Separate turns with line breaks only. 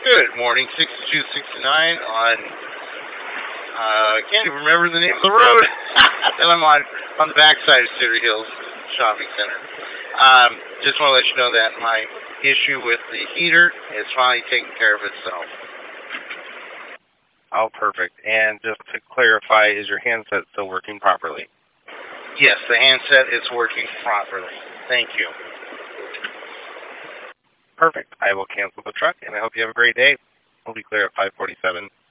Good morning, 6269 on, I can't even remember the name of the road. And I'm on the backside of Cedar Hills Shopping Center. Just want to let you know that my issue with the heater is finally taking care of itself.
Oh, perfect. And just to clarify, is your handset still working properly?
Yes, the handset is working properly. Thank you.
Perfect. I will cancel the truck, and I hope you have a great day. We'll be clear at 5:47.